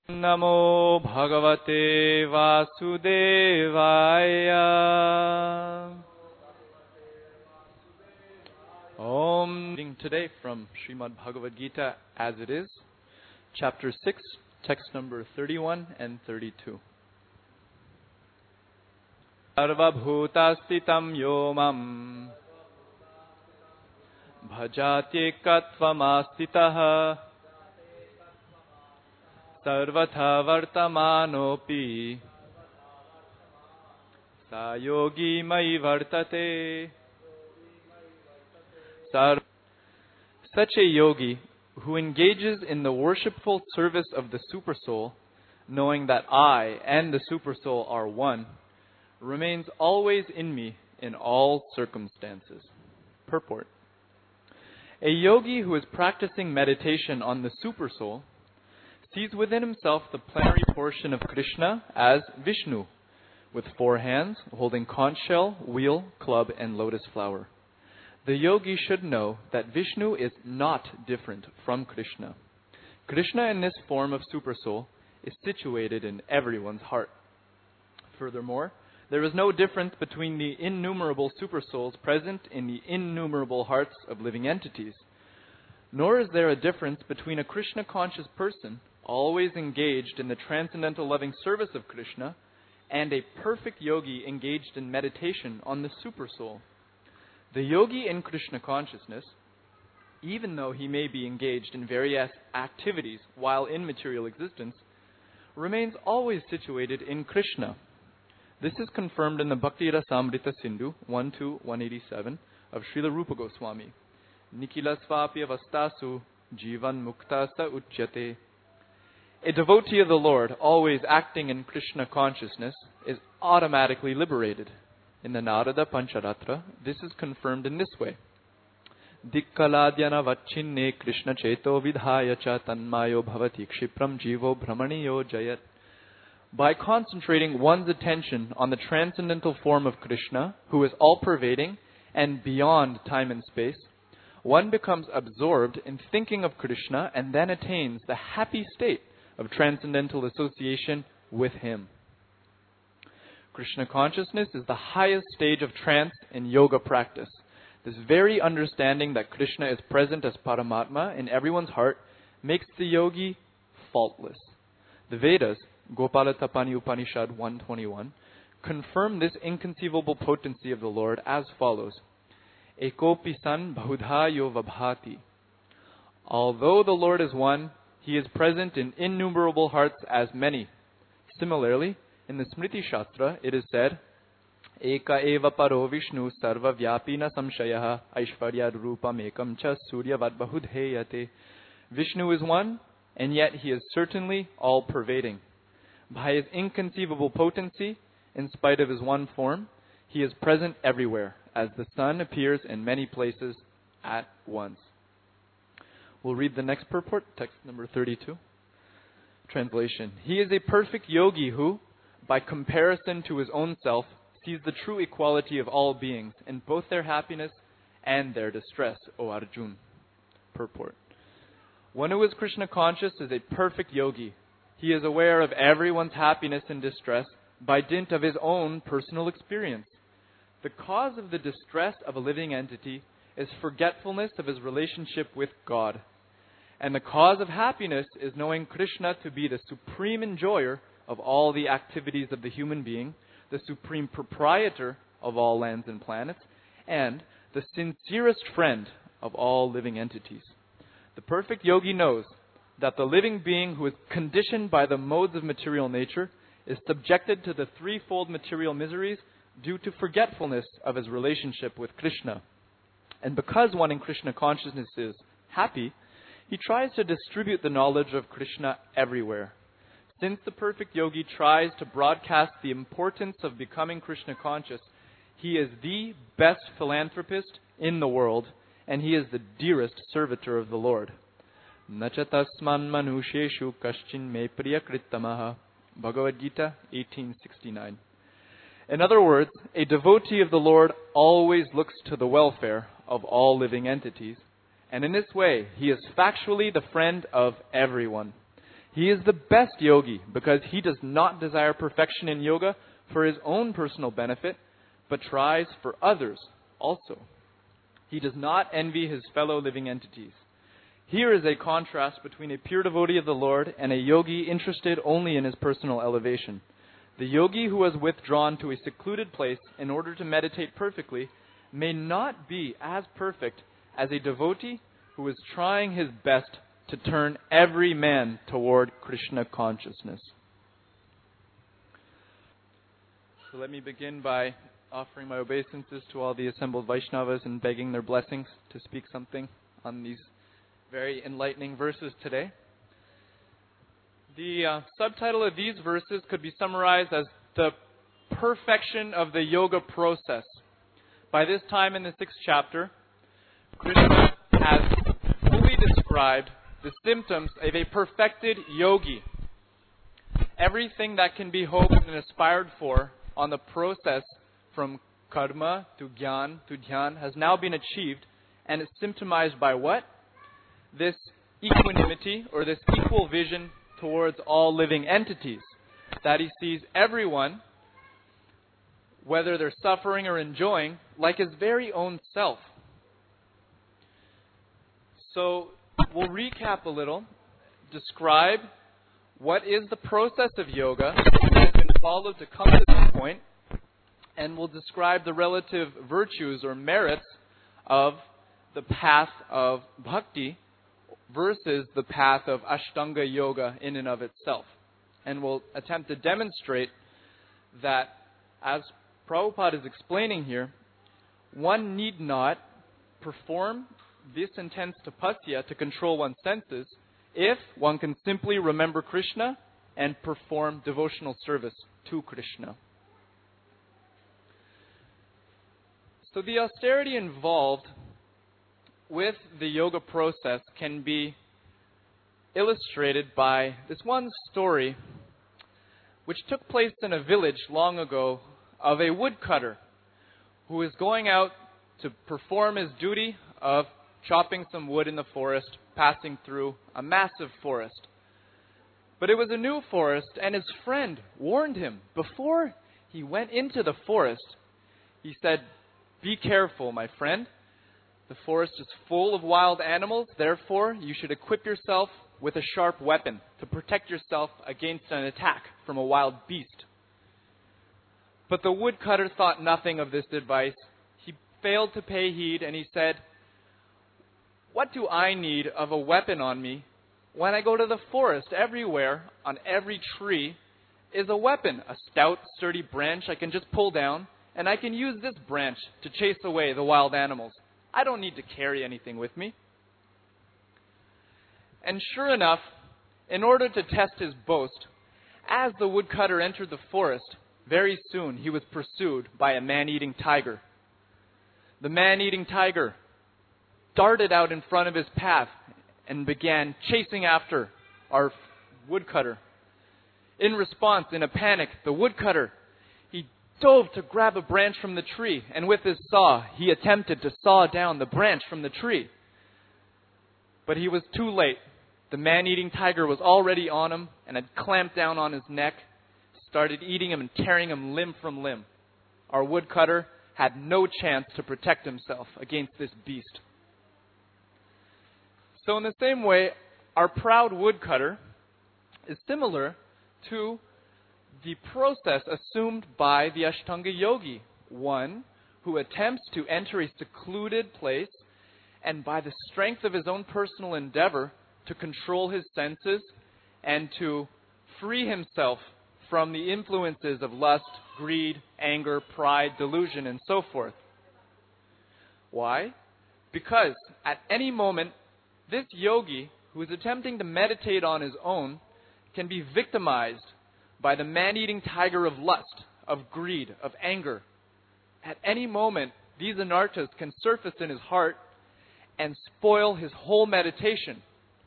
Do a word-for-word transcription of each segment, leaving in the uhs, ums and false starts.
Namo Bhagavate Vasudevaya. Om. Reading today from Srimad Bhagavad Gita as it is, chapter six, text number thirty-one and thirty-two. Sarva bhutastitam yomam bhajatyekatvam sarvatha vartamanopi sa yogi mai vartate. Sarv- Such a yogi who engages in the worshipful service of the Supersoul, knowing that I and the Supersoul are one, remains always in me in all circumstances. Purport. A yogi who is practicing meditation on the Supersoul sees within himself the plenary portion of Krishna as Vishnu, with four hands holding conch shell, wheel, club, and lotus flower. The yogi should know that Vishnu is not different from Krishna. Krishna in this form of Supersoul is situated in everyone's heart. Furthermore, there is no difference between the innumerable Supersouls present in the innumerable hearts of living entities. Nor is there a difference between a Krishna-conscious person, always engaged in the transcendental loving service of Krishna, and a perfect yogi engaged in meditation on the Supersoul. The yogi in Krishna consciousness, even though he may be engaged in various activities while in material existence, remains always situated in Krishna. This is confirmed in the Bhakti Rasamrita Sindhu one to one eighty-seven of Srila Rupa Goswami. Nikila svapya vastasu jivan mukta sa uchyate. A devotee of the Lord, always acting in Krishna consciousness, is automatically liberated. In the Narada Pancharatra, this is confirmed in this way. Dikkaladyana vachinne Krishna cheto vidhaya cha tanmayo bhavati kshipram jivo brahmaniyo jayat. By concentrating one's attention on the transcendental form of Krishna, who is all-pervading and beyond time and space, one becomes absorbed in thinking of Krishna and then attains the happy state of transcendental association with him. Krishna consciousness is the highest stage of trance in yoga practice. This very understanding that Krishna is present as Paramatma in everyone's heart makes the yogi faultless. The Vedas, Gopala Tapani Upanishad one twenty-one, confirm this inconceivable potency of the Lord as follows. Ekopi san bahudha yo vabhati. Although the Lord is one, he is present in innumerable hearts as many. Similarly, in the Smriti Shastra, it is said, Eka eva paro Vishnu sarva vyapina samshayaha aishvarya rupam ekam cha suryavat bahudheyate. Vishnu is one, and yet he is certainly all-pervading. By his inconceivable potency, in spite of his one form, he is present everywhere, as the sun appears in many places at once. We'll read the next purport, text number thirty-two. Translation. He is a perfect yogi who, by comparison to his own self, sees the true equality of all beings in both their happiness and their distress, O Arjun. Purport. One who is Krishna conscious is a perfect yogi. He is aware of everyone's happiness and distress by dint of his own personal experience. The cause of the distress of a living entity is forgetfulness of his relationship with God. And the cause of happiness is knowing Krishna to be the supreme enjoyer of all the activities of the human being, the supreme proprietor of all lands and planets, and the sincerest friend of all living entities. The perfect yogi knows that the living being who is conditioned by the modes of material nature is subjected to the threefold material miseries due to forgetfulness of his relationship with Krishna. And because one in Krishna consciousness is happy, he tries to distribute the knowledge of Krishna everywhere. Since the perfect yogi tries to broadcast the importance of becoming Krishna conscious, he is the best philanthropist in the world, and he is the dearest servitor of the Lord. Nacha tasman manusheshu kaschin me priyakrittamaha. Bhagavad Gita eighteen sixty-nine. In other words, a devotee of the Lord always looks to the welfare of all living entities, and in this way he is factually the friend of everyone. He is the best yogi because he does not desire perfection in yoga for his own personal benefit, but tries for others also. He does not envy his fellow living entities. Here is a contrast between a pure devotee of the Lord and a yogi interested only in his personal elevation. The yogi who has withdrawn to a secluded place in order to meditate perfectly may not be as perfect as a devotee who is trying his best to turn every man toward Krishna consciousness. So let me begin by offering my obeisances to all the assembled Vaishnavas and begging their blessings to speak something on these very enlightening verses today. The uh, subtitle of these verses could be summarized as the perfection of the yoga process. By this time in the sixth chapter, Krishna has fully described the symptoms of a perfected yogi. Everything that can be hoped and aspired for on the process from karma to jnana to dhyan has now been achieved, and is symptomized by what? This equanimity, or this equal vision towards all living entities. That he sees everyone, whether they're suffering or enjoying, like his very own self. So we'll recap a little, describe what is the process of yoga that has been followed to come to this point, and we'll describe the relative virtues or merits of the path of bhakti versus the path of Ashtanga yoga in and of itself. And we'll attempt to demonstrate that, as Prabhupada is explaining here, one need not perform this intense tapasya to control one's senses if one can simply remember Krishna and perform devotional service to Krishna. So the austerity involved with the yoga process can be illustrated by this one story which took place in a village long ago of a woodcutter who is going out to perform his duty of chopping some wood in the forest, passing through a massive forest. But it was a new forest, and his friend warned him before he went into the forest. He said, "Be careful, my friend. The forest is full of wild animals, therefore you should equip yourself with a sharp weapon to protect yourself against an attack from a wild beast." But the woodcutter thought nothing of this advice. He failed to pay heed, and he said, "What do I need of a weapon on me when I go to the forest? Everywhere, on every tree, is a weapon, a stout, sturdy branch I can just pull down, and I can use this branch to chase away the wild animals. I don't need to carry anything with me." And sure enough, in order to test his boast, as the woodcutter entered the forest, very soon he was pursued by a man-eating tiger. The man-eating tiger darted out in front of his path and began chasing after our woodcutter. In response, in a panic, the woodcutter, he dove to grab a branch from the tree, and with his saw, he attempted to saw down the branch from the tree. But he was too late. The man-eating tiger was already on him and had clamped down on his neck, started eating him and tearing him limb from limb. Our woodcutter had no chance to protect himself against this beast. So in the same way, our proud woodcutter is similar to the process assumed by the Ashtanga yogi, one who attempts to enter a secluded place and by the strength of his own personal endeavor to control his senses and to free himself from the influences of lust, greed, anger, pride, delusion, and so forth. Why? Because at any moment, this yogi who is attempting to meditate on his own can be victimized by the man-eating tiger of lust, of greed, of anger. At any moment, these anarthas can surface in his heart and spoil his whole meditation.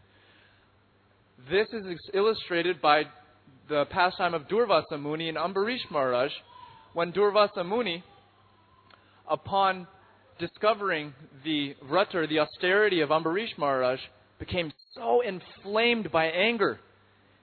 This is illustrated by the pastime of Durvasa Muni and Ambarish Maharaj, when Durvasa Muni, upon discovering the vrata, or the austerity of Ambarish Maharaj, became so inflamed by anger.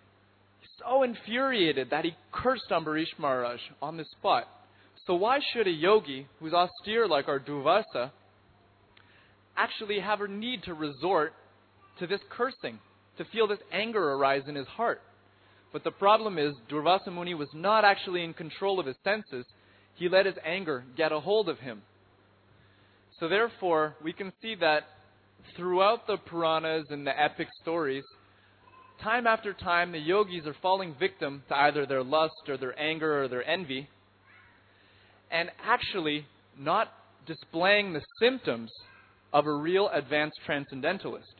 so infuriated that he cursed Ambarish Maharaj on the spot. So why should a yogi who's austere like our Durvasa actually have a need to resort to this cursing, to feel this anger arise in his heart? But the problem is, Durvasa Muni was not actually in control of his senses. He let his anger get a hold of him. So therefore, we can see that throughout the Puranas and the epic stories, time after time, the yogis are falling victim to either their lust or their anger or their envy, and actually not displaying the symptoms of a real advanced transcendentalist.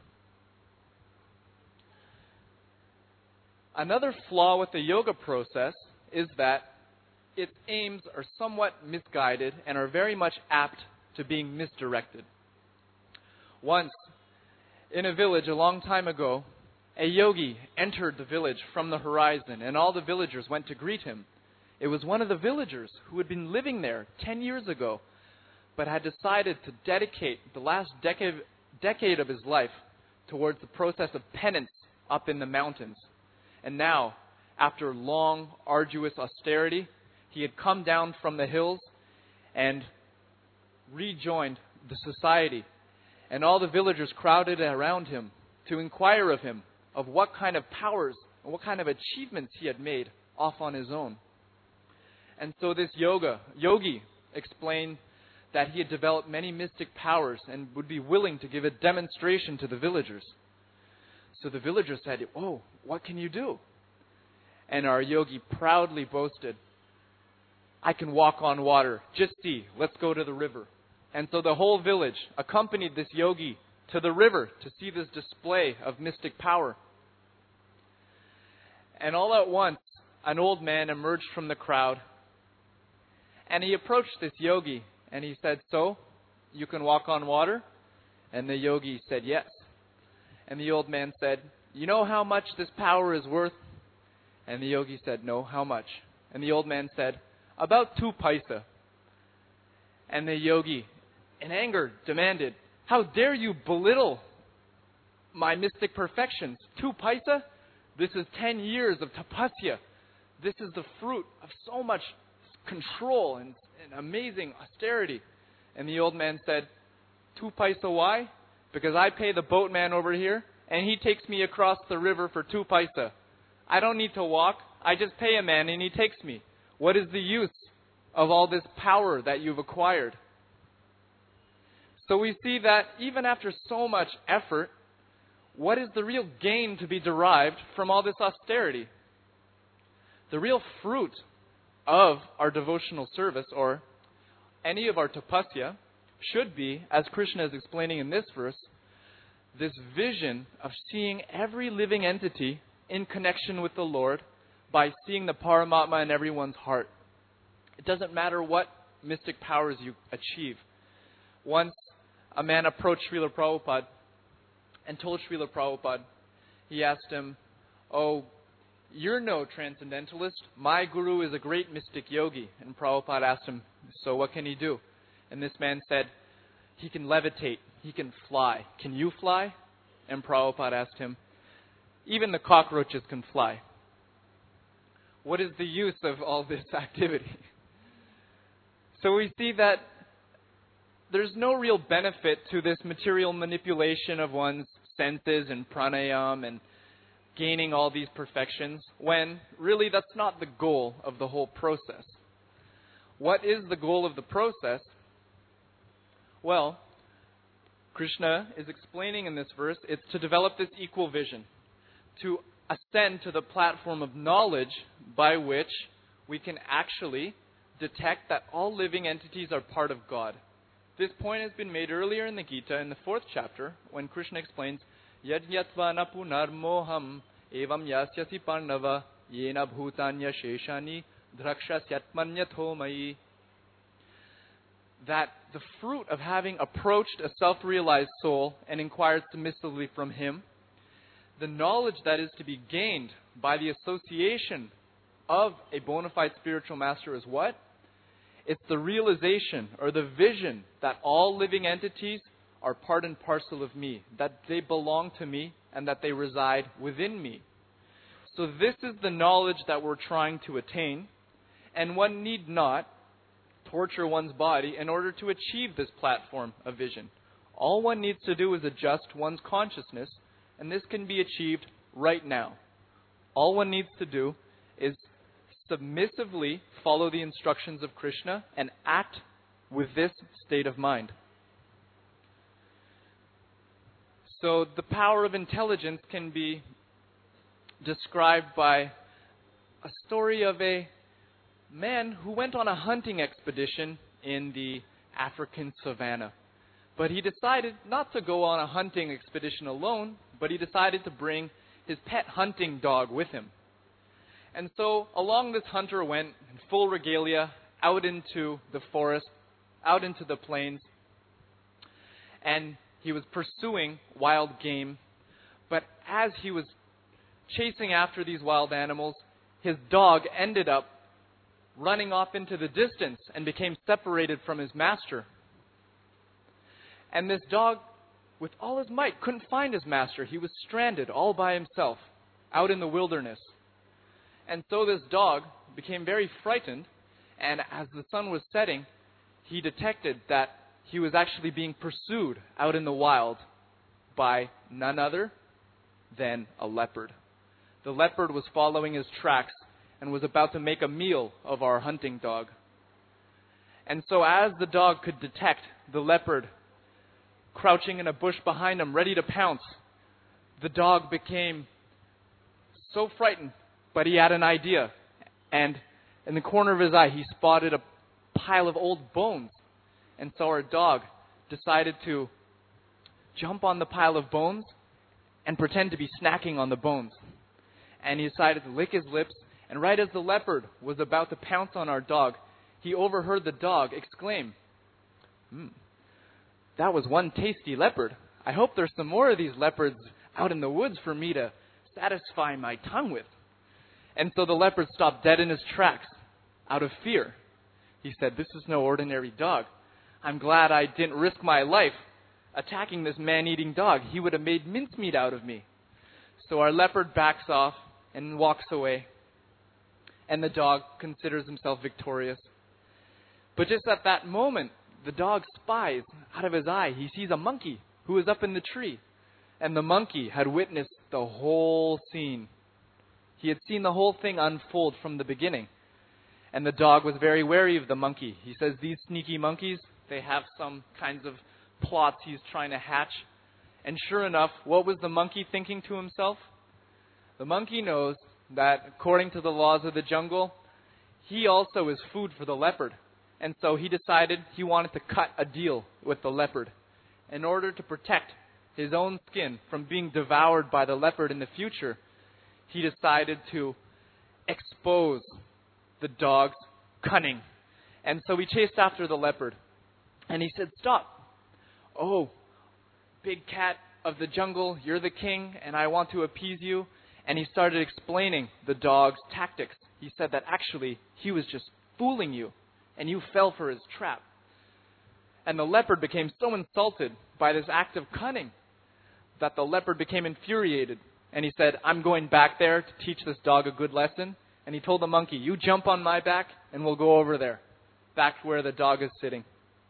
Another flaw with the yoga process is that its aims are somewhat misguided and are very much apt to being misdirected. Once, in a village a long time ago, a yogi entered the village from the horizon, and all the villagers went to greet him. It was one of the villagers who had been living there ten years ago, but had decided to dedicate the last decade, decade of his life towards the process of penance up in the mountains. And now, after long, arduous austerity, he had come down from the hills and rejoined the society. And all the villagers crowded around him to inquire of him of what kind of powers and what kind of achievements he had made off on his own. And so this yoga, yogi explained that he had developed many mystic powers and would be willing to give a demonstration to the villagers. So the villagers said, "Oh, what can you do?" And our yogi proudly boasted, "I can walk on water. Just see, let's go to the river." And so the whole village accompanied this yogi to the river to see this display of mystic power. And all at once, an old man emerged from the crowd, and he approached this yogi, and he said, "So, you can walk on water?" And the yogi said, "Yes." And the old man said, "You know how much this power is worth?" And the yogi said, "No, how much?" And the old man said, "About two paisa." And the yogi, in anger, demanded, "How dare you belittle my mystic perfections? Two paisa? This is ten years of tapasya. This is the fruit of so much control and, and amazing austerity." And the old man said, "Two paisa why? Because I pay the boatman over here, and he takes me across the river for two paisa. I don't need to walk. I just pay a man, and he takes me. What is the use of all this power that you've acquired?" So we see that even after so much effort, what is the real gain to be derived from all this austerity? The real fruit of our devotional service, or any of our tapasya, should be, as Krishna is explaining in this verse, this vision of seeing every living entity in connection with the Lord by seeing the Paramatma in everyone's heart. It doesn't matter what mystic powers you achieve. Once, a man approached Srila Prabhupada and told Srila Prabhupada, he asked him, "Oh, you're no transcendentalist. My guru is a great mystic yogi." And Prabhupada asked him, "So what can he do?" And this man said, "He can levitate. He can fly. Can you fly?" And Prabhupada asked him, "Even the cockroaches can fly." What is the use of all this activity? So we see that there's no real benefit to this material manipulation of one's senses and pranayam and gaining all these perfections, when really that's not the goal of the whole process. What is the goal of the process? Well, Krishna is explaining in this verse, it's to develop this equal vision, to ascend to the platform of knowledge by which we can actually detect that all living entities are part of God. This point has been made earlier in the Gita in the fourth chapter when Krishna explains, "Yad yatva na punarmoham evam yasyasi parnava yena bhutanya sheshani drakshasyaatmanyatho mayi." That the fruit of having approached a self-realized soul and inquired submissively from him, the knowledge that is to be gained by the association of a bona fide spiritual master is what? It's the realization or the vision that all living entities are part and parcel of me, that they belong to me and that they reside within me. So this is the knowledge that we're trying to attain, and one need not torture one's body in order to achieve this platform of vision. All one needs to do is adjust one's consciousness, and this can be achieved right now. All one needs to do is submissively follow the instructions of Krishna and act with this state of mind. So the power of intelligence can be described by a story of a man who went on a hunting expedition in the African savannah. But he decided not to go on a hunting expedition alone, but he decided to bring his pet hunting dog with him. And so along this hunter went in full regalia out into the forest, out into the plains, and he was pursuing wild game. But as he was chasing after these wild animals, his dog ended up running off into the distance and became separated from his master. And this dog, with all his might, couldn't find his master. He was stranded all by himself out in the wilderness. And so this dog became very frightened, and as the sun was setting, he detected that he was actually being pursued out in the wild by none other than a leopard. The leopard was following his tracks and was about to make a meal of our hunting dog. And so as the dog could detect the leopard crouching in a bush behind him, ready to pounce, the dog became so frightened, but he had an idea. And in the corner of his eye, he spotted a pile of old bones. And so our dog decided to jump on the pile of bones and pretend to be snacking on the bones. And he decided to lick his lips. And right as the leopard was about to pounce on our dog, he overheard the dog exclaim, hmm, that was one tasty leopard. I hope there's some more of these leopards out in the woods for me to satisfy my tongue with. And so the leopard stopped dead in his tracks out of fear. He said, this is no ordinary dog. I'm glad I didn't risk my life attacking this man-eating dog. He would have made mincemeat out of me. So our leopard backs off and walks away. And the dog considers himself victorious. But just at that moment, the dog spies out of his eye. He sees a monkey who is up in the tree. And the monkey had witnessed the whole scene. He had seen the whole thing unfold from the beginning. And the dog was very wary of the monkey. He says, these sneaky monkeys, they have some kinds of plots he's trying to hatch. And sure enough, what was the monkey thinking to himself? The monkey knows that according to the laws of the jungle, he also is food for the leopard. And so he decided he wanted to cut a deal with the leopard in order to protect his own skin from being devoured by the leopard in the future. He decided to expose the dog's cunning. And so he chased after the leopard. And he said, stop. Oh, big cat of the jungle, you're the king, and I want to appease you. And he started explaining the dog's tactics. He said that actually he was just fooling you, and you fell for his trap. And the leopard became so insulted by this act of cunning that the leopard became infuriated. And he said, I'm going back there to teach this dog a good lesson. And he told the monkey, you jump on my back and we'll go over there, back where the dog is sitting.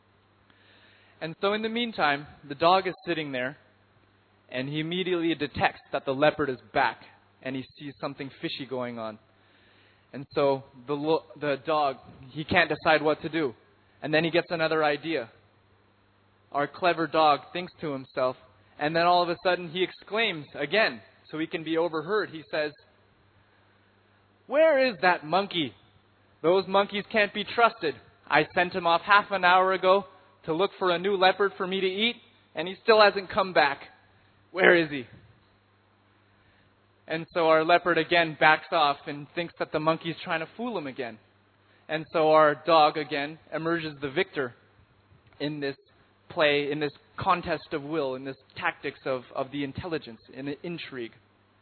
And so in the meantime, the dog is sitting there and he immediately detects that the leopard is back and he sees something fishy going on. And so the lo- the dog, he can't decide what to do. And then he gets another idea. Our clever dog thinks to himself, and then all of a sudden he exclaims again, so he can be overheard. He says, where is that monkey? Those monkeys can't be trusted. I sent him off half an hour ago to look for a new leopard for me to eat, and he still hasn't come back. Where is he? And so our leopard again backs off and thinks that the monkey's trying to fool him again. And so our dog again emerges the victor in this play, in this contest of will, in this tactics of, of the intelligence, in the intrigue.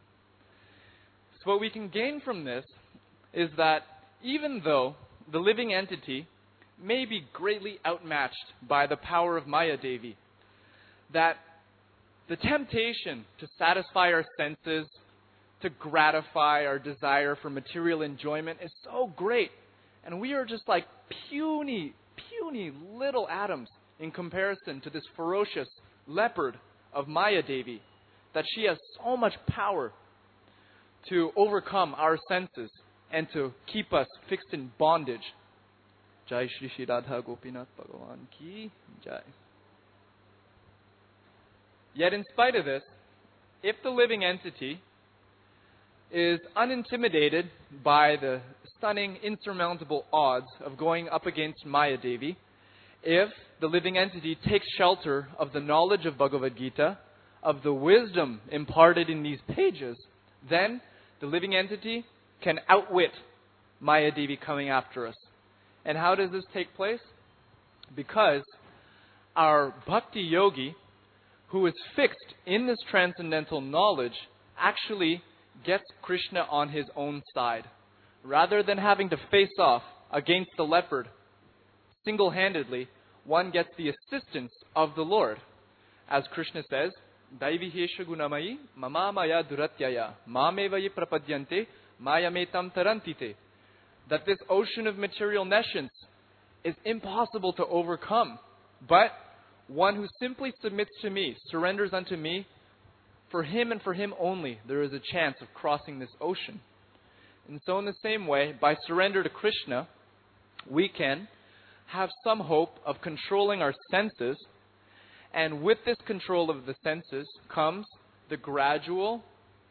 So what we can gain from this is that even though the living entity may be greatly outmatched by the power of Maya Devi, that the temptation to satisfy our senses to gratify our desire for material enjoyment is so great. And we are just like puny, puny little atoms in comparison to this ferocious leopard of Maya Devi, that she has so much power to overcome our senses and to keep us fixed in bondage. Jai Shri Shri Radha Gopinath Bhagavan Ki Jai. Yet in spite of this, if the living entity is unintimidated by the stunning, insurmountable odds of going up against Maya Devi, if the living entity takes shelter of the knowledge of Bhagavad Gita, of the wisdom imparted in these pages, then the living entity can outwit Maya Devi coming after us. And how does this take place? Because our bhakti yogi, who is fixed in this transcendental knowledge, actually gets Krishna on his own side. Rather than having to face off against the leopard single-handedly, one gets the assistance of the Lord. As Krishna says, Daivihesha gunamayi mama maya duratyaya mamevayi prapadyante mayametam tarantite. That this ocean of material nescience is impossible to overcome. But one who simply submits to me, surrenders unto me, for him and for him only, there is a chance of crossing this ocean. And so in the same way, by surrender to Krishna, we can have some hope of controlling our senses. And with this control of the senses comes the gradual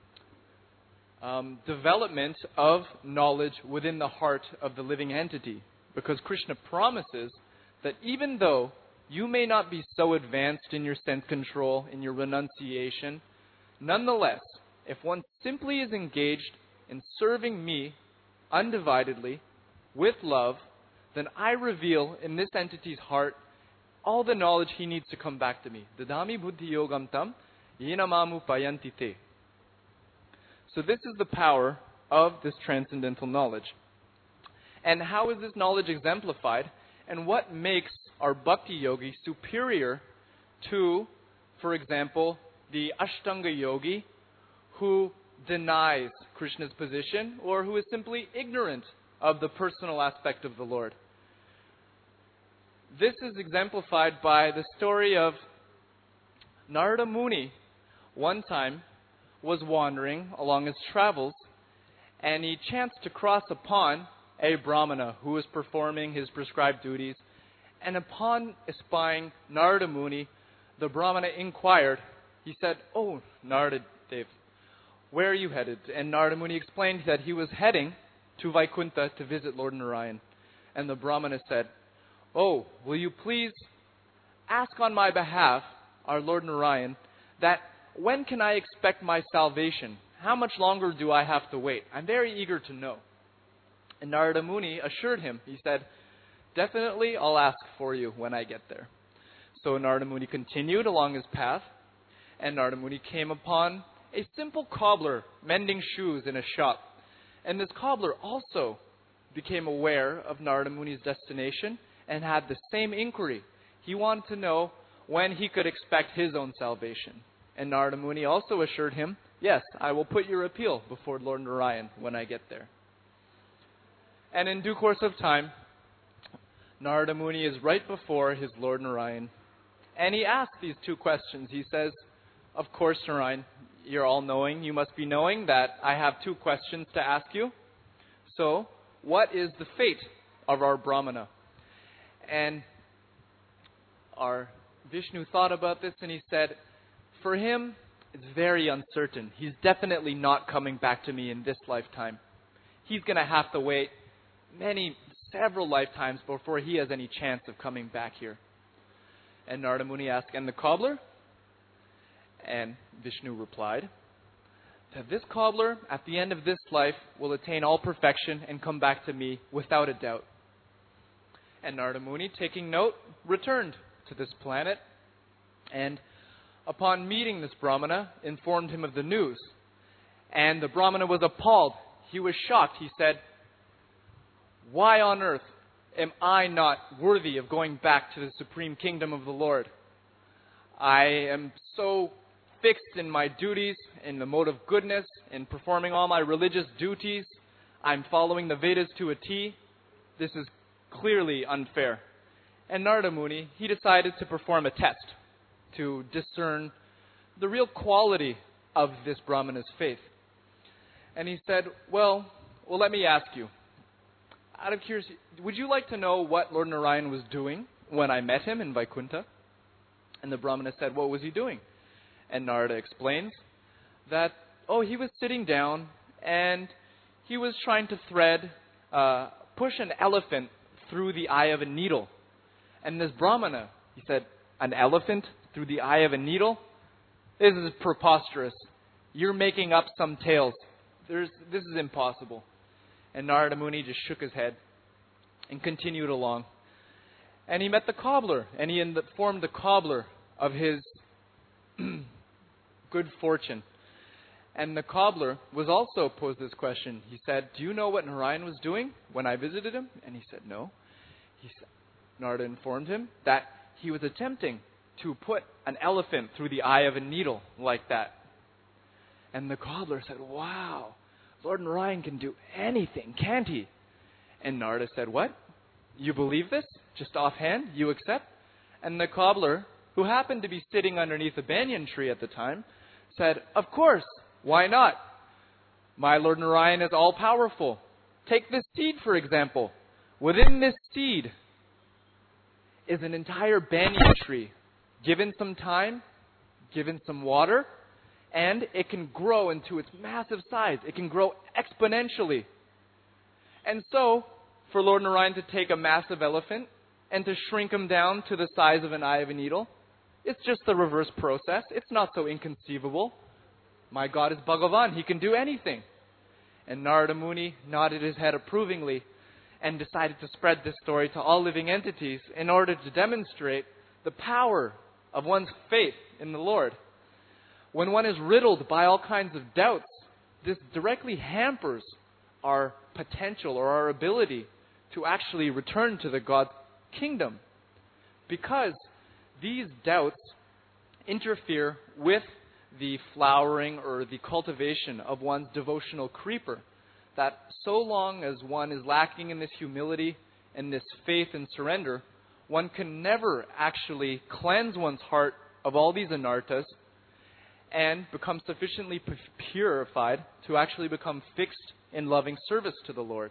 um, development of knowledge within the heart of the living entity. Because Krishna promises that even though you may not be so advanced in your sense control, in your renunciation, nonetheless, if one simply is engaged in serving me undividedly, with love, then I reveal in this entity's heart all the knowledge he needs to come back to me. Dadami buddhi yogam tam yena mamu payanti te. So this is the power of this transcendental knowledge. And how is this knowledge exemplified? And what makes our bhakti yogi superior to, for example, the Ashtanga yogi who denies Krishna's position or who is simply ignorant of the personal aspect of the Lord? This is exemplified by the story of Narada Muni. One time was wandering along his travels, and he chanced to cross upon a Brahmana who was performing his prescribed duties. And upon espying Narada Muni, the Brahmana inquired. He said, "Oh, Narada Dev, where are you headed?" And Narada Muni explained that he was heading to Vaikuntha to visit Lord Narayan. And the Brahmana said, "Oh, will you please ask on my behalf, our Lord Narayan, that when can I expect my salvation? How much longer do I have to wait? I'm very eager to know." And Narada Muni assured him, he said, "Definitely I'll ask for you when I get there." So Narada Muni continued along his path, and Narada Muni came upon a simple cobbler mending shoes in a shop. And this cobbler also became aware of Narada Muni's destination and had the same inquiry. He wanted to know when he could expect his own salvation. And Narada Muni also assured him, "Yes, I will put your appeal before Lord Narayan when I get there." And in due course of time, Narada Muni is right before his Lord Narayan. And he asks these two questions. He says, "Of course, Narayan, you're all-knowing. You must be knowing that I have two questions to ask you. So, what is the fate of our Brahmana?" And our Vishnu thought about this and he said, "For him, it's very uncertain. He's definitely not coming back to me in this lifetime. He's going to have to wait many, several lifetimes before he has any chance of coming back here." And Narada Muni asked, "And the cobbler?" And Vishnu replied that this cobbler, at the end of this life, will attain all perfection and come back to me without a doubt. And Narada Muni, taking note, returned to this planet, and upon meeting this Brahmana, informed him of the news. And the Brahmana was appalled. He was shocked. He said, "Why on earth am I not worthy of going back to the supreme kingdom of the Lord? I am so fixed in my duties, in the mode of goodness, in performing all my religious duties. I'm following the Vedas to a T. This is clearly unfair. And Narada Muni, he decided to perform a test to discern the real quality of this Brahmana's faith. And he said, well, well, let me ask you, out of curiosity, would you like to know what Lord Narayan was doing when I met him in Vaikuntha? And the Brahmana said, what was he doing? And Narada explains that, oh, he was sitting down and he was trying to thread, uh, push an elephant through the eye of a needle. And this Brahmana, he said, an elephant through the eye of a needle? This is preposterous. You're making up some tales. There's, this is impossible. And Narada Muni just shook his head and continued along. And he met the cobbler, and he informed the cobbler of his good fortune. And the cobbler was also posed this question. He said, do you know what Narayan was doing when I visited him? And he said, no. He said, Narada informed him that he was attempting to put an elephant through the eye of a needle like that. And the cobbler said, wow, Lord Narayan can do anything, can't he? And Narada said, what? You believe this? Just offhand? You accept? And the cobbler, who happened to be sitting underneath a banyan tree at the time, said, of course, why not? My Lord Narayan is all-powerful. Take this seed, for example. Within this seed is an entire banyan tree. Given some time, given some water, and it can grow into its massive size. It can grow exponentially. And so, for Lord Narayan to take a massive elephant and to shrink him down to the size of an eye of a needle, it's just the reverse process. It's not so inconceivable. My God is Bhagavan. He can do anything. And Narada Muni nodded his head approvingly and decided to spread this story to all living entities in order to demonstrate the power of one's faith in the Lord. When one is riddled by all kinds of doubts, this directly hampers our potential or our ability to actually return to the God kingdom, because these doubts interfere with the flowering or the cultivation of one's devotional creeper. That so long as one is lacking in this humility and this faith and surrender, one can never actually cleanse one's heart of all these anarthas and become sufficiently purified to actually become fixed in loving service to the Lord.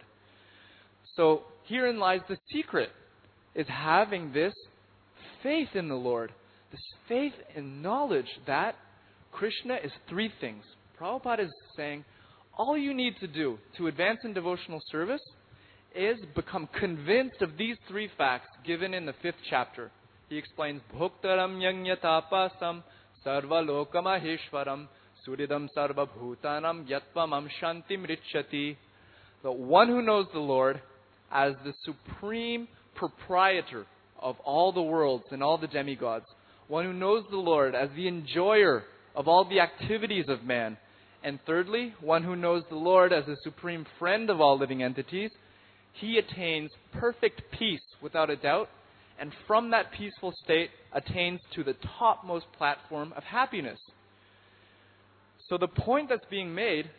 So herein lies the secret, is having this faith in the Lord, this faith and knowledge that Krishna is three things. Prabhupada is saying, all you need to do to advance in devotional service is become convinced of these three facts given in the fifth chapter. He explains, Bhoktaram Yanyatapasam Sarva Lokamaheshwaram Suridam Sarva Bhutanam Yatvamam Shantim Richati. The one who knows the Lord as the supreme proprietor of all the worlds and all the demigods, one who knows the Lord as the enjoyer of all the activities of man, and thirdly, one who knows the Lord as the supreme friend of all living entities, he attains perfect peace without a doubt, and from that peaceful state attains to the topmost platform of happiness. So the point that's being made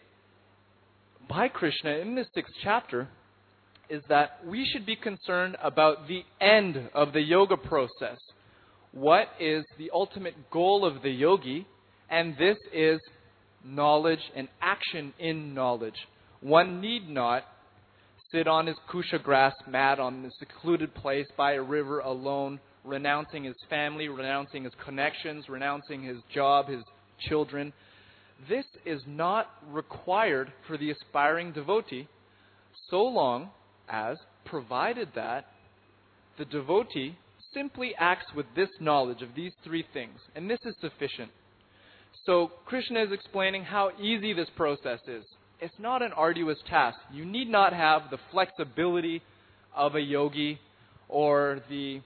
by Krishna in this sixth chapter is that we should be concerned about the end of the yoga process. What is the ultimate goal of the yogi? And this is knowledge and action in knowledge. One need not sit on his kusha grass mat on a secluded place by a river alone, renouncing his family, renouncing his connections, renouncing his job, his children. This is not required for the aspiring devotee, so long as, provided that, the devotee simply acts with this knowledge of these three things. And this is sufficient. So Krishna is explaining how easy this process is. It's not an arduous task. You need not have the flexibility of a yogi or the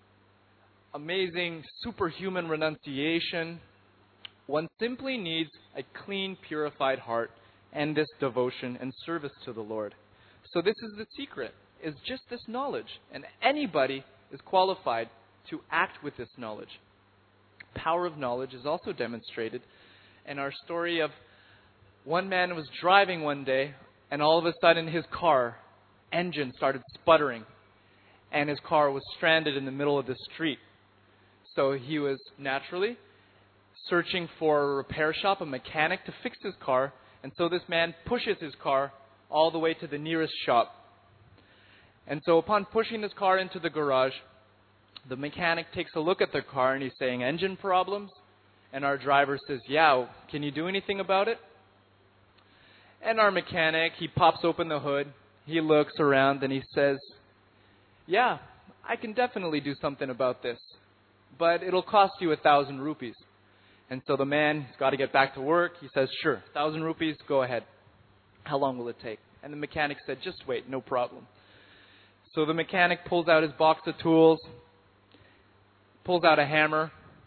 amazing superhuman renunciation. One simply needs a clean, purified heart and this devotion and service to the Lord. So this is the secret, is just this knowledge. And anybody is qualified to act with this knowledge. power of knowledge is also demonstrated in our story of one man was driving one day, and all of a sudden his car engine started sputtering, and his car was stranded in the middle of the street. So he was naturally searching for a repair shop, a mechanic to fix his car, and so this man pushes his car all the way to the nearest shop. And so upon pushing his car into the garage, the mechanic takes a look at the car and he's saying, "Engine problems?" And our driver says, "Yeah, can you do anything about it?" And our mechanic, he pops open the hood, he looks around and he says, "Yeah, I can definitely do something about this, but it'll cost you a thousand rupees." And so the man has got to get back to work. He says, "Sure, thousand rupees, go ahead. How long will it take?" And the mechanic said, "Just wait, no problem." So the mechanic pulls out his box of tools, pulls out a hammer,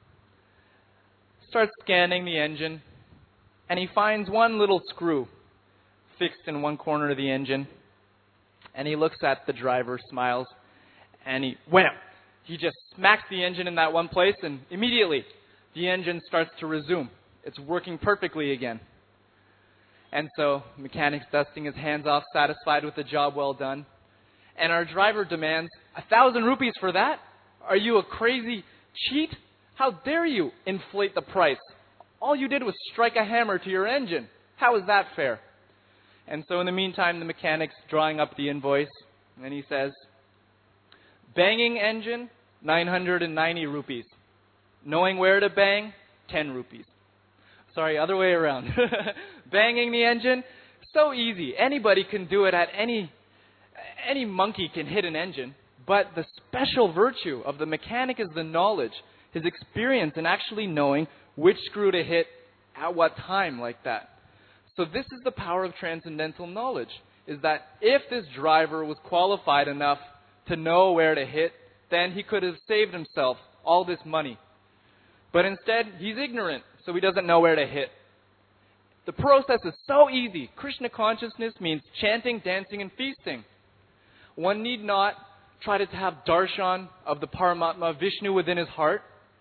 starts scanning the engine, and he finds one little screw fixed in one corner of the engine. And he looks at the driver, smiles, and he, wham! He just smacks the engine in that one place, and immediately the engine starts to resume. It's working perfectly again. And so the mechanic's dusting his hands off, satisfied with the job well done. And our driver demands, "A thousand rupees for that? Are you a crazy cheat? How dare you inflate the price? All you did was strike a hammer to your engine. How is that fair?" And so in the meantime, the mechanic's drawing up the invoice, and he says, "Banging engine, nine hundred ninety rupees. Knowing where to bang, ten rupees. Sorry, other way around. Banging the engine, so easy. Anybody can do it at any, any monkey can hit an engine. But the special virtue of the mechanic is the knowledge, his experience in actually knowing which screw to hit at what time like that. So this is the power of transcendental knowledge, is that if this driver was qualified enough to know where to hit, then he could have saved himself all this money. But instead, he's ignorant, so he doesn't know where to hit. The process is so easy. Krishna consciousness means chanting, dancing, and feasting. One need not try to have darshan of the Paramatma Vishnu within his heart,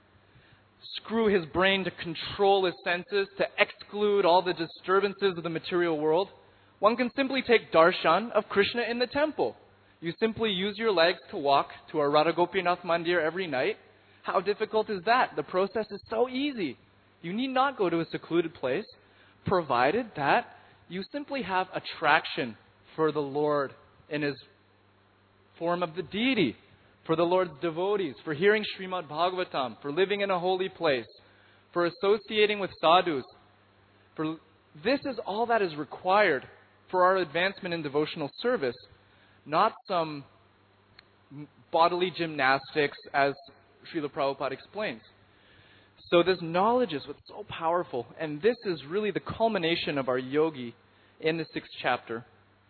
screw his brain to control his senses, to exclude all the disturbances of the material world. One can simply take darshan of Krishna in the temple. You simply use your legs to walk to our Radha Gopinath Mandir every night. How difficult is that? The process is so easy. You need not go to a secluded place, provided that you simply have attraction for the Lord in his form of the deity, for the Lord's devotees, for hearing Srimad Bhagavatam, for living in a holy place, for associating with sadhus. For this is all that is required for our advancement in devotional service, not some bodily gymnastics, as Srila Prabhupada explains. So this knowledge is what's so powerful, and this is really the culmination of our yogi in the sixth chapter.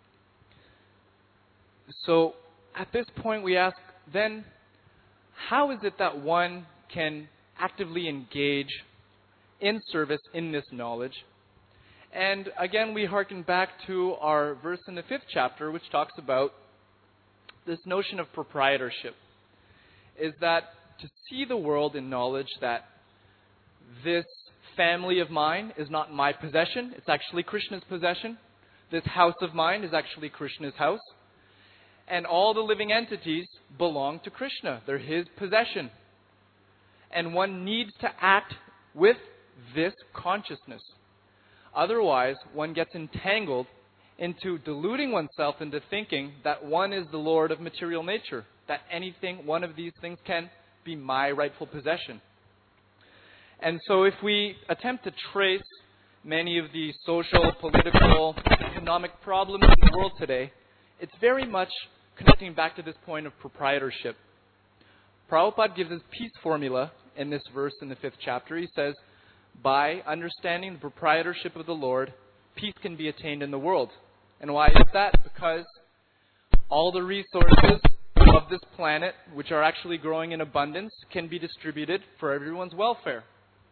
So at this point we ask, then, how is it that one can actively engage in service in this knowledge? And again, we hearken back to our verse in the fifth chapter, which talks about this notion of proprietorship. Is that to see the world in knowledge that this family of mine is not my possession, it's actually Krishna's possession. This house of mine is actually Krishna's house. And all the living entities belong to Krishna. They're his possession. And one needs to act with this consciousness. Otherwise, one gets entangled into deluding oneself into thinking that one is the Lord of material nature, that anything, one of these things can be my rightful possession. And so if we attempt to trace many of the social, political, economic problems in the world today, it's very much connecting back to this point of proprietorship. Prabhupada gives his peace formula in this verse in the fifth chapter. He says, by understanding the proprietorship of the Lord, peace can be attained in the world. And why is that? Because all the resources of this planet, which are actually growing in abundance, can be distributed for everyone's welfare.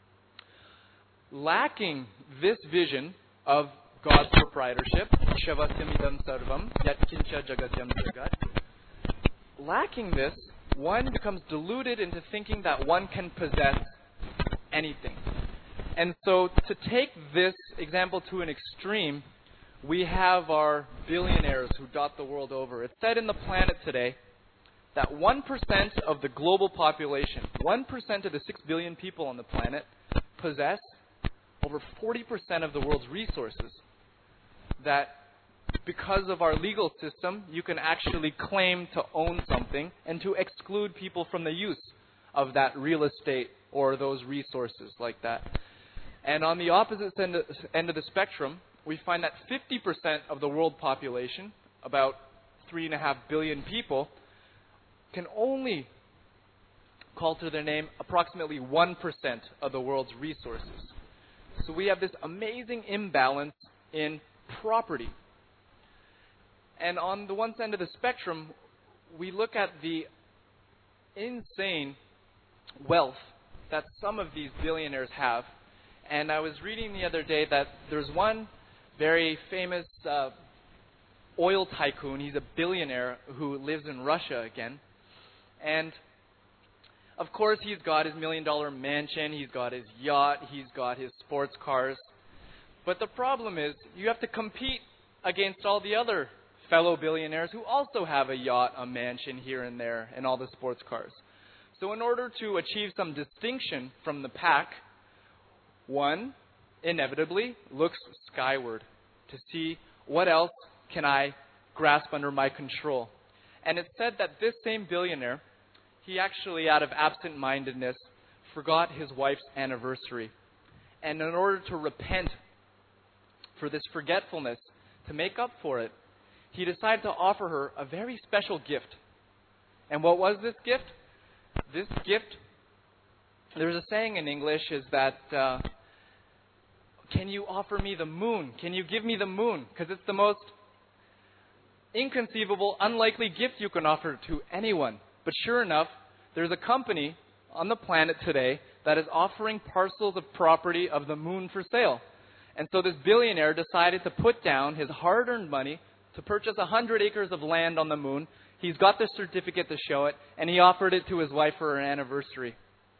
Lacking this vision of God's proprietorship, Shavasyamidam Sarvam, Yatkincha Jagatyam Jagat. Lacking this, one becomes deluded into thinking that one can possess anything. And so to take this example to an extreme, we have our billionaires who dot the world over. It's said in The Planet today that one percent of the global population, one percent of the six billion people on the planet, possess over forty percent of the world's resources. That because of our legal system, you can actually claim to own something and to exclude people from the use of that real estate or those resources like that. And on the opposite end of, end of the spectrum, we find that fifty percent of the world population, about three point five billion people, can only call to their name approximately one percent of the world's resources. So we have this amazing imbalance in property. And on the one end of the spectrum, we look at the insane wealth that some of these billionaires have. And I was reading the other day that there's one very famous uh, oil tycoon. He's a billionaire who lives in Russia again. And of course, he's got his million dollar mansion, he's got his yacht, he's got his sports cars. But the problem is, you have to compete against all the other fellow billionaires who also have a yacht, a mansion here and there, and all the sports cars. So in order to achieve some distinction from the pack, one inevitably looks skyward to see what else can I grasp under my control. And it's said that this same billionaire, he actually, out of absent-mindedness, forgot his wife's anniversary. And in order to repent for this forgetfulness, to make up for it, he decided to offer her a very special gift. And what was this gift? This gift, there's a saying in English, is that, uh, can you offer me the moon? Can you give me the moon? Because it's the most inconceivable, unlikely gift you can offer to anyone. But sure enough, there's a company on the planet today that is offering parcels of property of the moon for sale. And so this billionaire decided to put down his hard-earned money to purchase one hundred acres of land on the moon. He's got the certificate to show it, and he offered it to his wife for her anniversary.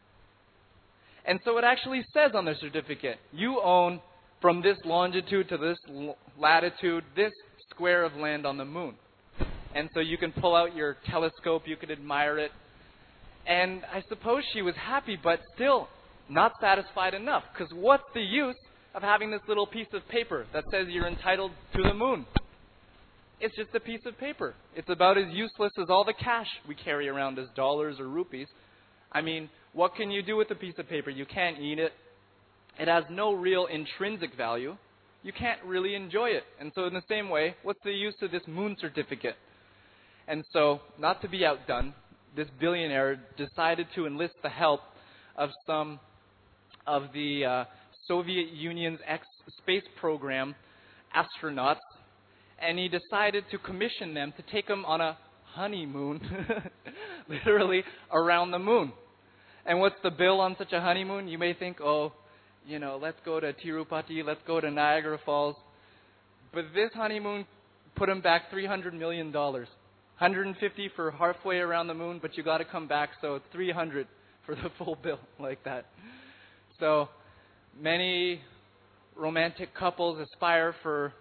And so it actually says on the certificate, you own from this longitude to this latitude this square of land on the moon. And so you can pull out your telescope, you can admire it. And I suppose she was happy, but still not satisfied enough. Because what's the use of having this little piece of paper that says you're entitled to the moon? It's just a piece of paper. It's about as useless as all the cash we carry around as dollars or rupees. I mean, what can you do with a piece of paper? You can't eat it. It has no real intrinsic value. You can't really enjoy it. And so in the same way, what's the use of this moon certificate? And so, not to be outdone, this billionaire decided to enlist the help of some of the uh, Soviet Union's ex-space program astronauts, and he decided to commission them to take him on a honeymoon, literally around the moon. And what's the bill on such a honeymoon? You may think, oh, you know, let's go to Tirupati, let's go to Niagara Falls. But this honeymoon put him back three hundred million dollars. one hundred fifty for halfway around the moon, but you got to come back, so it's three hundred for the full bill, like that. So many romantic couples aspire for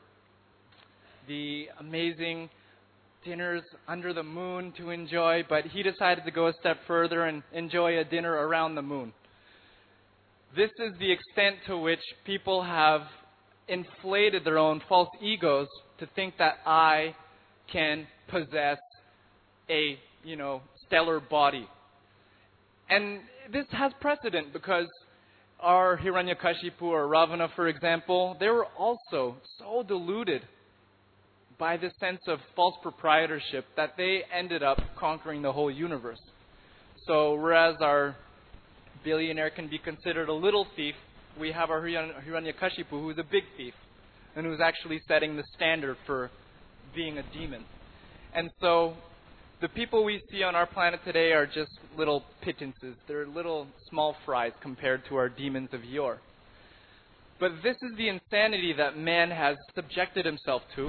the amazing dinners under the moon to enjoy, but he decided to go a step further and enjoy a dinner around the moon. This is the extent to which people have inflated their own false egos to think that I can possess a, you know, stellar body. And this has precedent because our Hiranyakashipu or Ravana, for example, they were also so deluded by this sense of false proprietorship that they ended up conquering the whole universe. So whereas our billionaire can be considered a little thief, we have our Hiranyakashipu who's a big thief and who's actually setting the standard for being a demon. And so the people we see on our planet today are just little pittances. They're little small fries compared to our demons of yore. But this is the insanity that man has subjected himself to.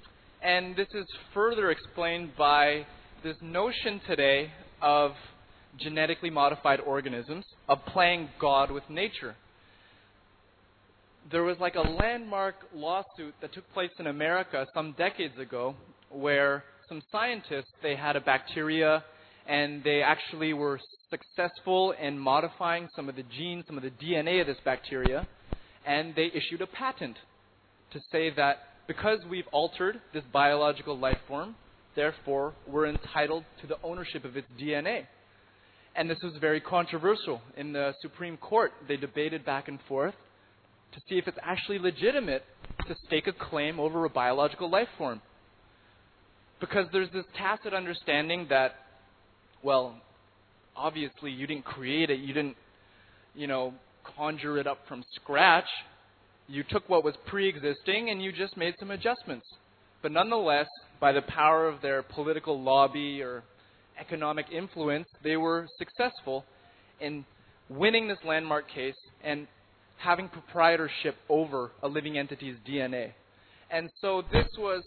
And this is further explained by this notion today of genetically modified organisms, of playing God with nature. There was like a landmark lawsuit that took place in America some decades ago where some scientists, they had a bacteria and they actually were successful in modifying some of the genes, some of the D N A of this bacteria, and they issued a patent to say that because we've altered this biological life form, therefore we're entitled to the ownership of its D N A. And this was very controversial. In the Supreme Court, they debated back and forth to see if it's actually legitimate to stake a claim over a biological life form. Because there's this tacit understanding that, well, obviously you didn't create it, you didn't, you know, conjure it up from scratch. You took what was pre-existing and you just made some adjustments. But nonetheless, by the power of their political lobby or economic influence, they were successful in winning this landmark case and having proprietorship over a living entity's D N A. And so this was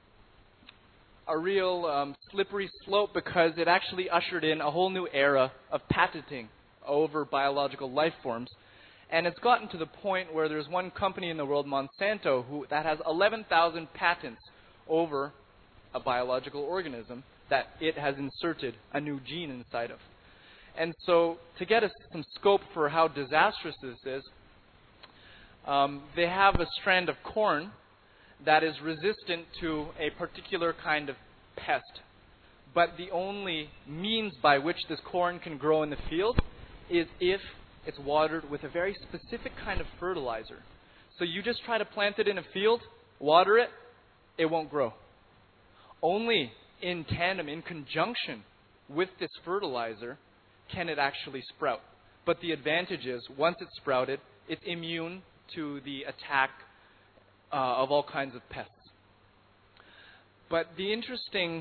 a real um, slippery slope because it actually ushered in a whole new era of patenting over biological life forms. And it's gotten to the point where there's one company in the world, Monsanto, who that has eleven thousand patents over a biological organism that it has inserted a new gene inside of. And so to get us some scope for how disastrous this is, um, they have a strand of corn that is resistant to a particular kind of pest. But the only means by which this corn can grow in the field is if it's watered with a very specific kind of fertilizer. So you just try to plant it in a field, water it, it won't grow. Only in tandem, in conjunction with this fertilizer, can it actually sprout. But the advantage is, once it's sprouted, it's immune to the attack uh, of all kinds of pests. But the interesting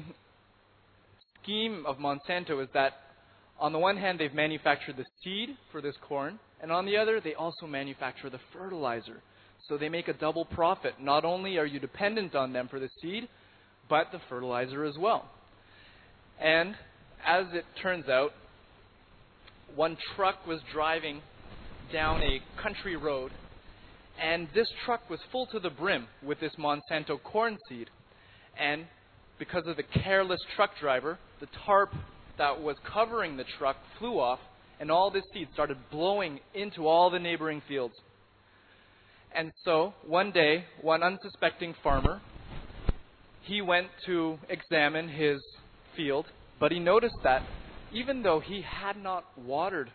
scheme of Monsanto is that on the one hand, they've manufactured the seed for this corn, and on the other, they also manufacture the fertilizer. So they make a double profit. Not only are you dependent on them for the seed, but the fertilizer as well. And as it turns out, one truck was driving down a country road, and this truck was full to the brim with this Monsanto corn seed. And because of the careless truck driver, the tarp that was covering the truck flew off, and all this seed started blowing into all the neighboring fields. And so, one day, one unsuspecting farmer, he went to examine his field, but he noticed that even though he had not watered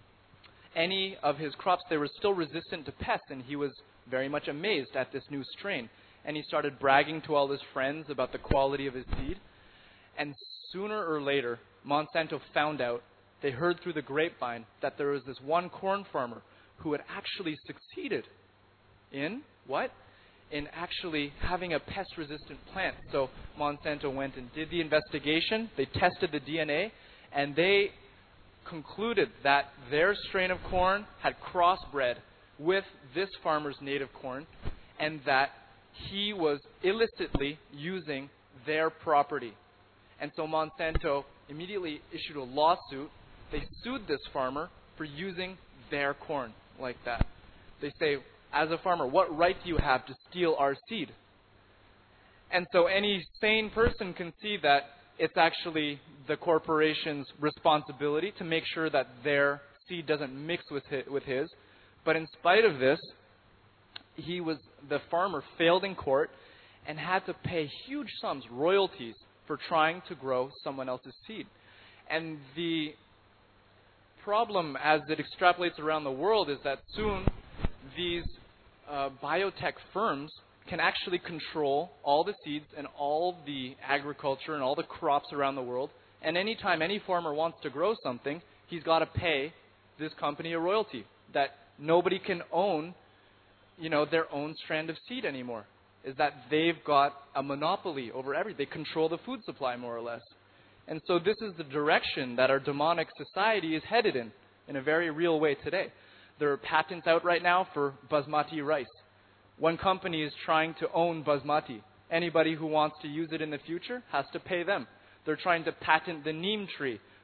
any of his crops, they were still resistant to pests, and he was very much amazed at this new strain. And he started bragging to all his friends about the quality of his seed. And sooner or later, Monsanto found out, they heard through the grapevine, that there was this one corn farmer who had actually succeeded in what? In actually having a pest-resistant plant. So Monsanto went and did the investigation. They tested the D N A, and they concluded that their strain of corn had crossbred with this farmer's native corn, and that he was illicitly using their property. And so Monsanto immediately issued a lawsuit. They sued this farmer for using their corn like that. They say, as a farmer, what right do you have to steal our seed? And so any sane person can see that it's actually the corporation's responsibility to make sure that their seed doesn't mix with his. But in spite of this, he was the farmer failed in court and had to pay huge sums, royalties, for trying to grow someone else's seed. And the problem, as it extrapolates around the world, is that soon these uh, biotech firms can actually control all the seeds and all the agriculture and all the crops around the world. And anytime any farmer wants to grow something, he's got to pay this company a royalty. That nobody can own, you know, their own strand of seed anymore. Is that they've got a monopoly over everything. They control the food supply, more or less. And so this is the direction that our demonic society is headed in, in a very real way today. There are patents out right now for basmati rice. One company is trying to own basmati. Anybody who wants to use it in the future has to pay them. They're trying to patent the neem tree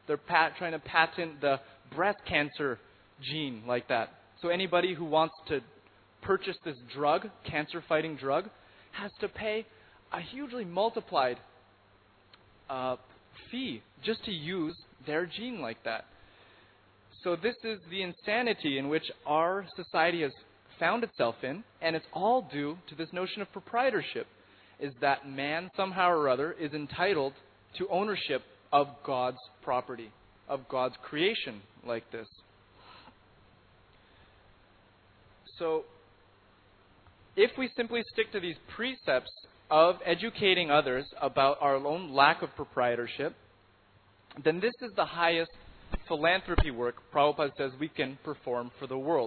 They're pat- trying to patent the breast cancer gene like that. So anybody who wants to purchase this drug, cancer-fighting drug, has to pay a hugely multiplied uh, fee just to use their gene like that. So this is the insanity in which our society has found itself in, and it's all due to this notion of proprietorship, is that man somehow or other is entitled to ownership of God's property, of God's creation like this. So if we simply stick to these precepts of educating others about our own lack of proprietorship, then this is the highest philanthropy work Prabhupada says we can perform for the world.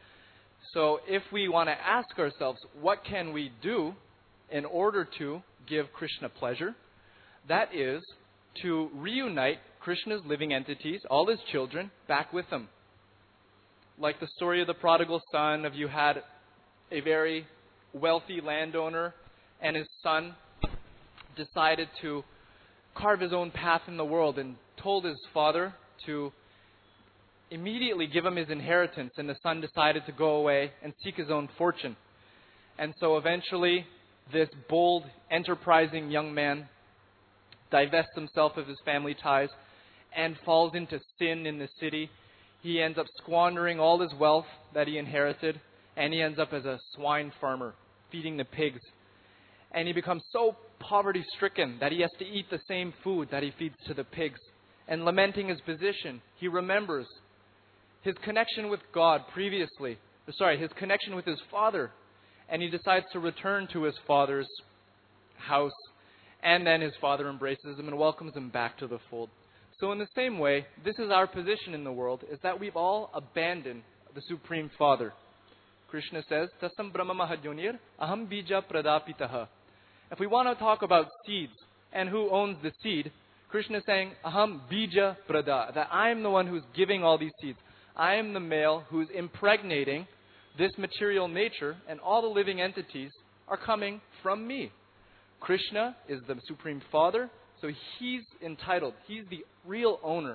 So if we want to ask ourselves, what can we do in order to give Krishna pleasure? That is to reunite Krishna's living entities, all his children, back with him. Like the story of the prodigal son, of you had a very wealthy landowner and his son decided to carve his own path in the world and told his father to immediately give him his inheritance, and the son decided to go away and seek his own fortune. And so eventually this bold, enterprising young man divests himself of his family ties and falls into sin in the city. He ends up squandering all his wealth that he inherited, and he ends up as a swine farmer, feeding the pigs. And he becomes so poverty-stricken that he has to eat the same food that he feeds to the pigs. And lamenting his position, he remembers his connection with God previously, sorry, his connection with his father, and he decides to return to his father's house, and then his father embraces him and welcomes him back to the fold. So in the same way, this is our position in the world, is that we've all abandoned the Supreme Father. Krishna says, Tasam Brahma Mahadyonir Aham Bija Pradapitaha. If we want to talk about seeds and who owns the seed, Krishna is saying, Aham Bija Prada, that I am the one who's giving all these seeds. I am the male who's impregnating this material nature, and all the living entities are coming from me. Krishna is the Supreme Father, so he's entitled. He's the real owner.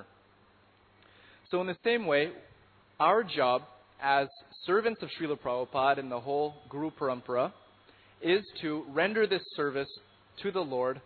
So in the same way, our job as servants of Srila Prabhupada and the whole Guru Parampara is to render this service to the Lord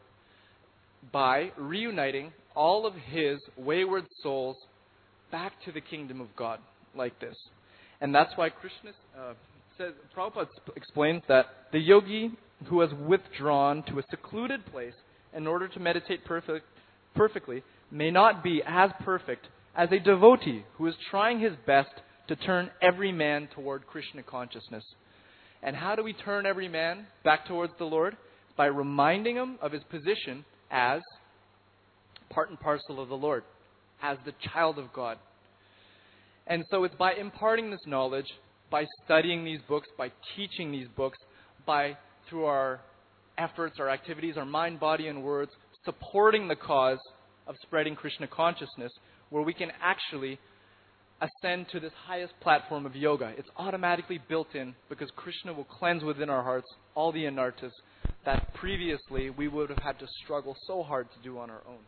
by reuniting all of his wayward souls back to the kingdom of God like this. And that's why Krishna uh, says, Prabhupada explains that the yogi who has withdrawn to a secluded place in order to meditate perfect, perfectly may not be as perfect as a devotee who is trying his best to turn every man toward Krishna consciousness. And how do we turn every man back towards the Lord? By reminding him of his position as part and parcel of the Lord, as the child of God. And so it's by imparting this knowledge, by studying these books, by teaching these books, by, through our efforts, our activities, our mind, body, and words, supporting the cause of spreading Krishna consciousness, where we can actually ascend to this highest platform of yoga. It's automatically built in because Krishna will cleanse within our hearts all the anarthas that previously we would have had to struggle so hard to do on our own.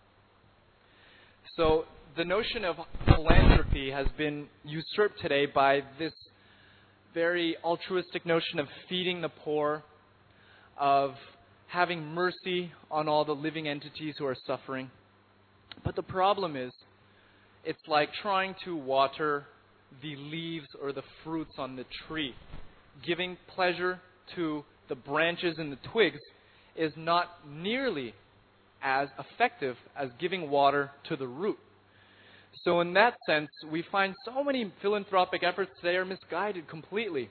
So the notion of philanthropy has been usurped today by this very altruistic notion of feeding the poor, of having mercy on all the living entities who are suffering. But the problem is, it's like trying to water the leaves or the fruits on the tree. Giving pleasure to the branches and the twigs is not nearly as effective as giving water to the root. So in that sense, we find so many philanthropic efforts today are misguided completely.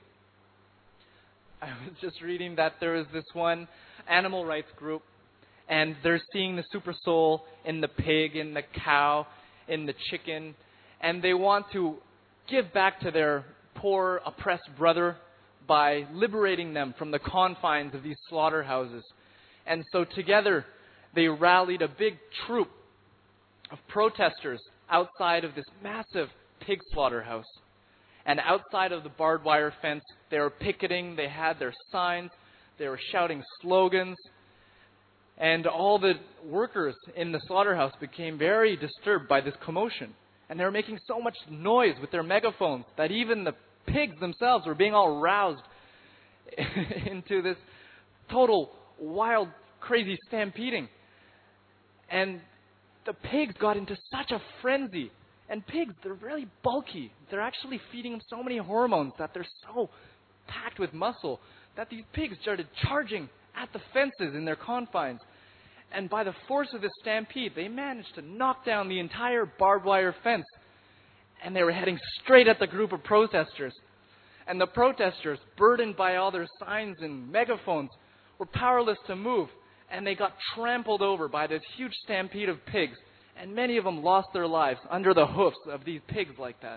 I was just reading that there is this one animal rights group, and they're seeing the super soul in the pig, in the cow, in the chicken, and they want to give back to their poor, oppressed brother by liberating them from the confines of these slaughterhouses. And so together, they rallied a big troop of protesters outside of this massive pig slaughterhouse. And outside of the barbed wire fence, they were picketing, they had their signs, they were shouting slogans. And all the workers in the slaughterhouse became very disturbed by this commotion. And they were making so much noise with their megaphones that even the pigs themselves were being all roused into this total wild, crazy stampeding. And the pigs got into such a frenzy. And pigs, they're really bulky. They're actually feeding them so many hormones that they're so packed with muscle that these pigs started charging at the fences in their confines. And by the force of this stampede, they managed to knock down the entire barbed wire fence. And they were heading straight at the group of protesters. And the protesters, burdened by all their signs and megaphones, were powerless to move. And they got trampled over by this huge stampede of pigs. And many of them lost their lives under the hoofs of these pigs like that.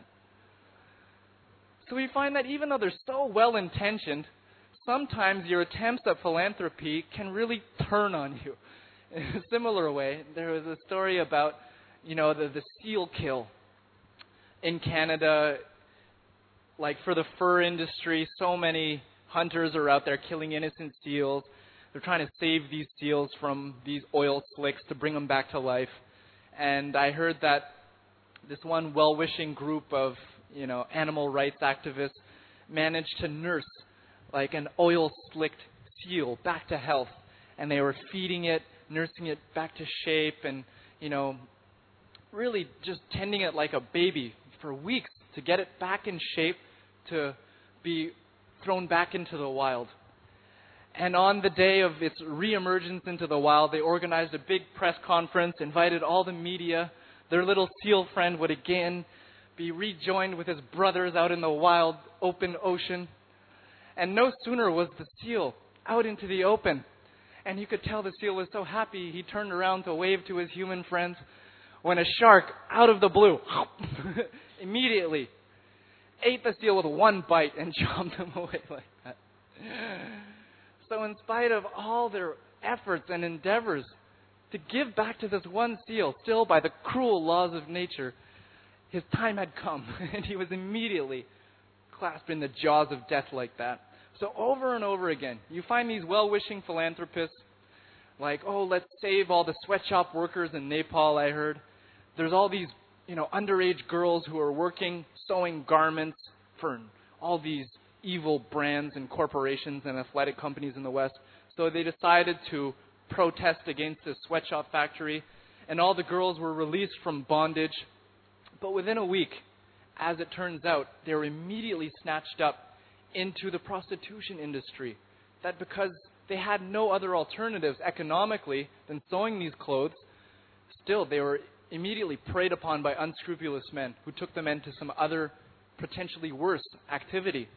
So we find that even though they're so well-intentioned, sometimes your attempts at philanthropy can really turn on you. In a similar way, there was a story about, you know, the, the seal kill in Canada. Like for the fur industry, so many hunters are out there killing innocent seals. They're trying to save these seals from these oil slicks to bring them back to life. And I heard that this one well-wishing group of, you know, animal rights activists managed to nurse like an oil-slicked seal back to health. And they were feeding it, nursing it back to shape, and, you know, really just tending it like a baby for weeks to get it back in shape to be thrown back into the wild. And on the day of its reemergence into the wild, they organized a big press conference, invited all the media. Their little seal friend would again be rejoined with his brothers out in the wild, open ocean. And no sooner was the seal out into the open, and you could tell the seal was so happy he turned around to wave to his human friends, when a shark, out of the blue, immediately ate the seal with one bite and chomped him away like that. So in spite of all their efforts and endeavors to give back to this one seal, still by the cruel laws of nature, his time had come, and he was immediately clasped in the jaws of death like that. So over and over again, you find these well-wishing philanthropists like, oh, let's save all the sweatshop workers in Nepal, I heard. There's all these, you know, underage girls who are working, sewing garments for all these evil brands and corporations and athletic companies in the West. So they decided to protest against this sweatshop factory, and all the girls were released from bondage. But within a week, as it turns out, they were immediately snatched up into the prostitution industry. That because they had no other alternatives economically than sewing these clothes, still they were immediately preyed upon by unscrupulous men who took them into some other potentially worse activity.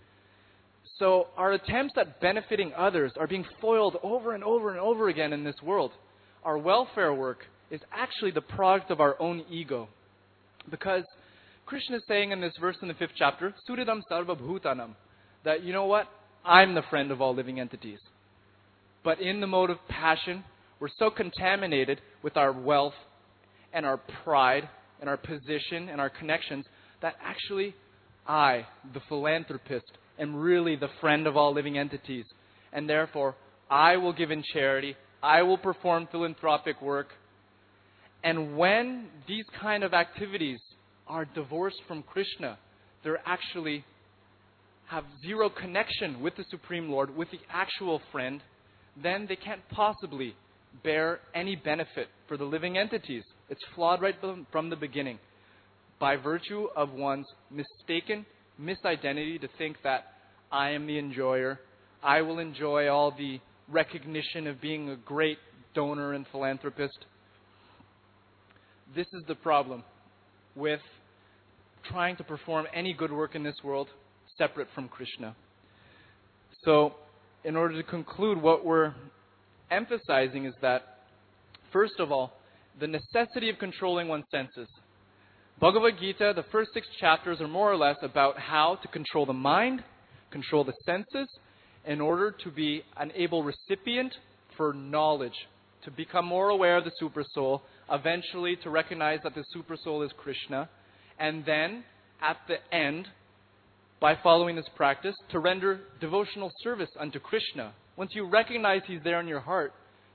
So our attempts at benefiting others are being foiled over and over and over again in this world. Our welfare work is actually the product of our own ego. Because Krishna is saying in this verse in the fifth chapter, Suridam Sarva Bhutanam, that, you know what, I'm the friend of all living entities. But in the mode of passion, we're so contaminated with our wealth and our pride and our position and our connections that actually I, the philanthropist, am really the friend of all living entities. And therefore, I will give in charity. I will perform philanthropic work. And when these kind of activities are divorced from Krishna, they're actually have zero connection with the Supreme Lord, with the actual friend, then they can't possibly bear any benefit for the living entities. It's flawed right from the beginning, by virtue of one's mistaken misidentity to think that I am the enjoyer. I will enjoy all the recognition of being a great donor and philanthropist. This is the problem with trying to perform any good work in this world separate from Krishna. So, in order to conclude, what we're emphasizing is that, first of all, the necessity of controlling one's senses. Bhagavad Gita, the first six chapters are more or less about how to control the mind, control the senses, in order to be an able recipient for knowledge, to become more aware of the Supersoul, eventually to recognize that the Supersoul is Krishna, and then, at the end, by following this practice, to render devotional service unto Krishna. Once you recognize He's there in your heart,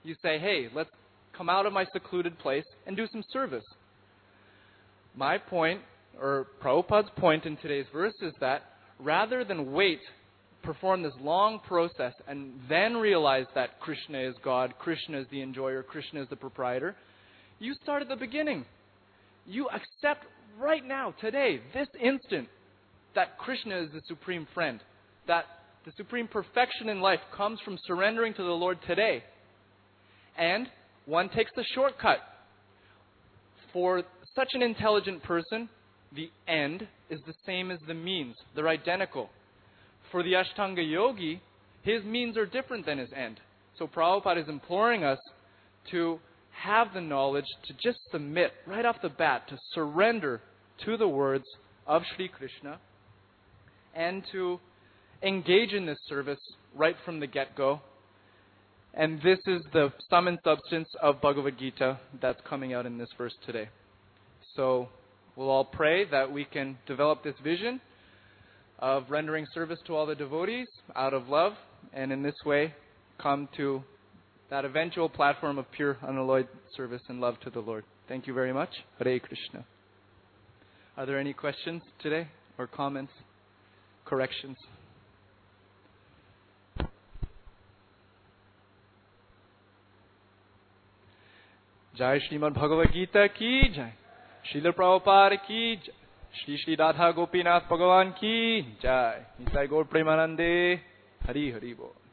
You say, hey, let's come out of my secluded place and do some service. My point, or Prabhupada's point in today's verse is that rather than wait, perform this long process and then realize that Krishna is God, Krishna is the enjoyer, Krishna is the proprietor, you start at the beginning. You accept right now, today, this instant, that Krishna is the supreme friend, that the supreme perfection in life comes from surrendering to the Lord today. And one takes the shortcut. For such an intelligent person, the end is the same as the means. They're identical. For the Ashtanga yogi, his means are different than his end. So Prabhupada is imploring us to have the knowledge to just submit right off the bat, to surrender to the words of Sri Krishna and to engage in this service right from the get-go. And this is the sum and substance of Bhagavad Gita that's coming out in this verse today. So we'll all pray that we can develop this vision of rendering service to all the devotees out of love, and in this way come to that eventual platform of pure, unalloyed service and love to the Lord. Thank you very much. Hare Krishna. Are there any questions today or comments, corrections? Jai Srimad Bhagavad Gita ki Jai. Srila Prabhupada ki Jai. Shri Shri Radha Gopinath Bhagavan ki Jai. Nisai Gaur Premanande. Hari Hari Bol.